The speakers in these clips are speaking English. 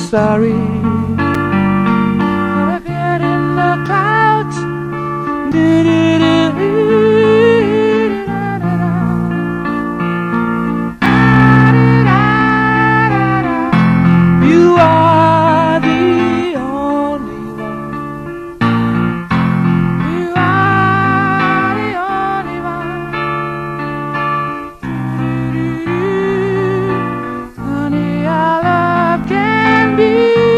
sorry that I've hid in the clouds. You are the only one. You are the only one. Honey, our love can be.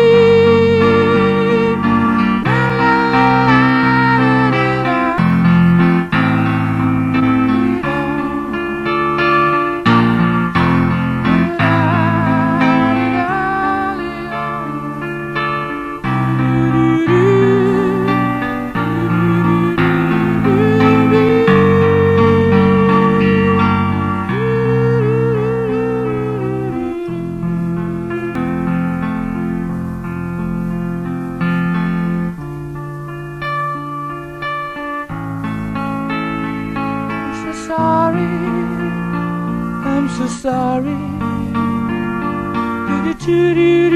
Sorry, I'm so sorry.